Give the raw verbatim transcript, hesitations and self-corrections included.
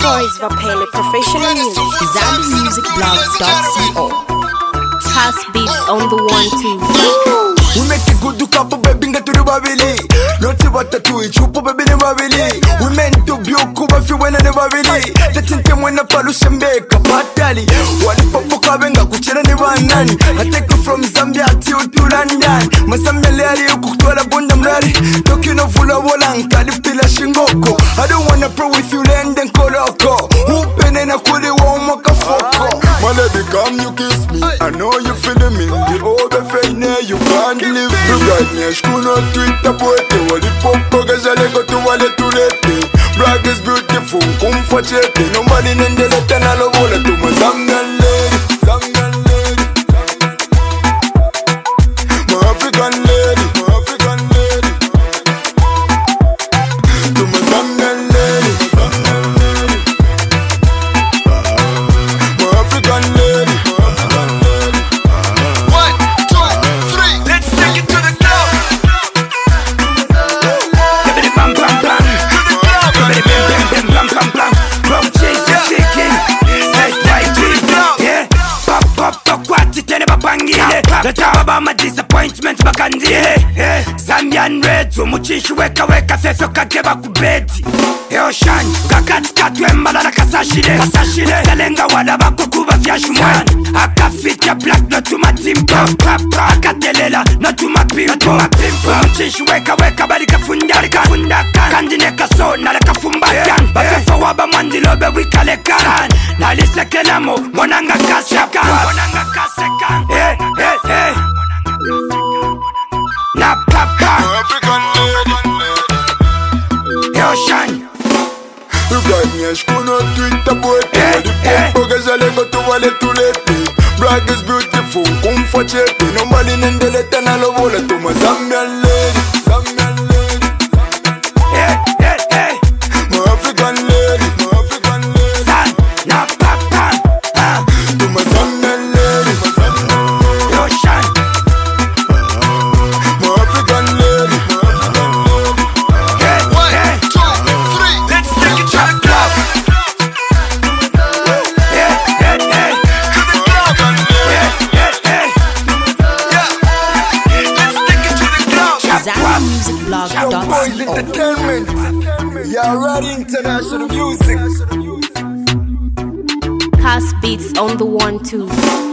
Boys Vapele Professional Music, Zambi Music Blog dot co. Task beats on the one two. We make it good to couple baby get to the babili. Not what to do it, chupo baby ne babili. We meant to be a kuba fi when ne babili. The thing came when the pollution make a batali. One popo kabenga kuchera ne banani. I take you from Zambia to to London. Masamba lali ukutwala bonda mlali. Talking of fula wolanka lipila shingoko. I don't wanna pro with you land and koloko. Open and a kuli wa umaka foko. My lady come you kiss me. I know you feeling me. The over fine you can't live. You got me a school on Twitter boy. Wali popo gazale go to wale tulete. Brag is beautiful, come for chete. Nobody nende leta na lovola to my Zambian lady, Zambian lady, my African lady, my African lady, to my Zambian lady, Zambian lady, my African lady, my African lady. One, two, three, let's take it to the club. Give it bam bam bam. To the club. Give it bam bam bam bam bam bam. From Jesus shaking. Let's fight it. Yeah. Pop pop pop what it tell babangile. The talk about my disappointments bakandile. Yeah. Zambian red so muchishu weka weka fefe kakeba kubeti. Eoshan kakati katwembala na kasashile. Kasashile. Kalenga wala bakukuba vyashumwan. Akafitya black no tuma timpo. Akatelela no tuma pimpo. Muchishu weka weka bali kafunda kafunda kandine kaso na kafumbakan. Bafefa waba mwandilobe wikalekan. Nalisekenamo monanga kasekan. Monanga kasekan. Hey hey hey. Na papa African lady. Ocean. You got me a school on Twitter boy. Wali popo gazale go to wale tulete. Brag is beautiful, come for chete. Nobody nende leta na lovola to my Zambian lady, Zambian lady. Hey, hey, hey. My African lady, my African lady. San, na papa to my Zambian lady, my Zambian lady. Ocean. My African lady, my African lady. Hey, one, hey. two, three, let's take it to the club. Hey, hey, hey. To the club. Hey, hey, hey. Yeah. Let's take it to the club. Zambi Music Blog dot Boys co. Entertainment. Y'all ready? International music. Task beats on the one two.